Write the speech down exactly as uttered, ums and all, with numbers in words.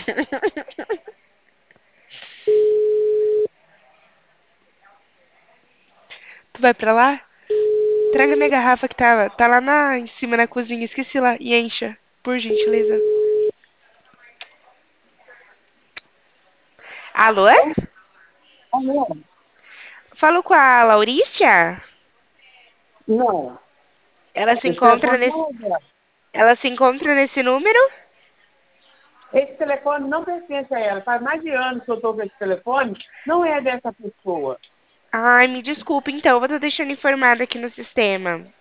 Tu vai pra lá? Traga minha garrafa que tá, tá lá na, em cima na cozinha. Esqueci lá. E encha, por gentileza. Alô? Alô? Falo com a Laurícia? Não, Ela se esse encontra telefone nesse, não é dela. ela se encontra nesse número? Esse telefone não pertence a ela. Faz mais de anos que eu estou com esse telefone. Não é dessa pessoa. Ai, me desculpe então, eu vou estar deixando informada aqui no sistema.